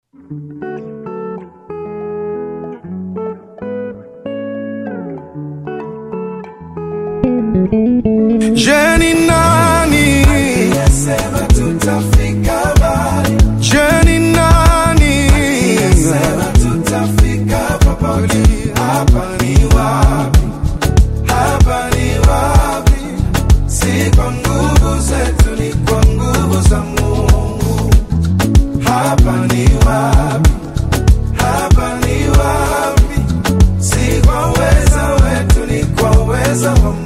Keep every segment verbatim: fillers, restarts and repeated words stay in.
Je ni nani aliyesema tutafika mbali? Je ni nani aliyesema tutafika popote? Hapa ni wapi? Hapa ni wapi? Si kwa nguvu zetu, ni kwa nguvu za Mungu. Hapa ni wapi? Hapa ni wapi? Si kwa uweza wetu, ni kwa uweza wa Mungu.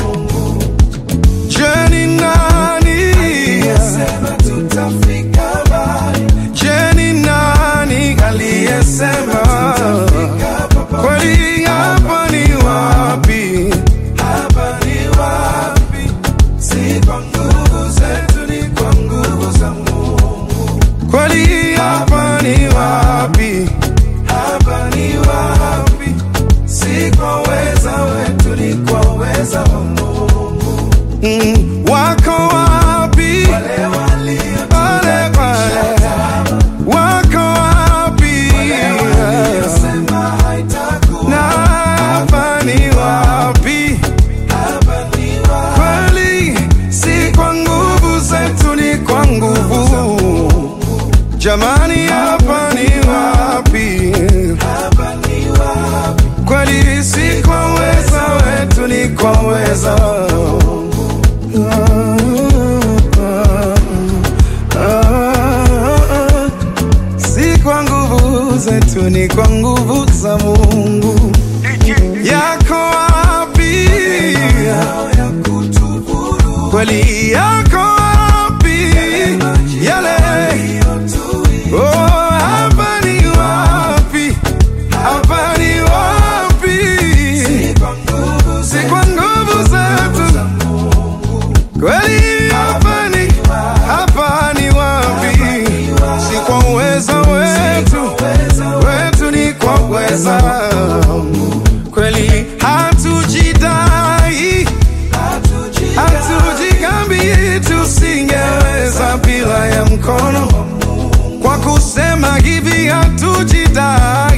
Je ni nani aliyesema tutafika mbali? Je ni nani aliyesema kweli? Hapa ni wapi? Hapa ni wapi? Si kwa nguvu zetu, ni kwa nguvu za Mungu. Kweli hapa ni wapi? Hapa ni wapi? Si kwa uweza wetu, ni kwa uweza wa Mungu. Mm, wako wapi wale waliotutakisha? Wako wapi wale waliosema haitakuwa? Na hapa ni wapi? Hapa ni wapi? Kweli si kwa nguvu zetu, ni kwa nguvu. Jamani, hapa ni wapi? Hapa ni wapi? Kweli si kwa uweza wetu, ni kwa uweza. Si kwa nguvu zetu, ni kwa nguvu za Mungu. Yako wapi kweli? Yako wapi yale? Oh, hapa ni wapi? Hapa ni wapi? Si kwa nguvu zetu kweli. Hapa ni hapa ni wapi? Si kwa uweza wetu, wetu ni kwa uweza kweli. Hatujidai, hatujigambi, tusingeweza bila ya mkono. Kwa kusema hivi hatujidai,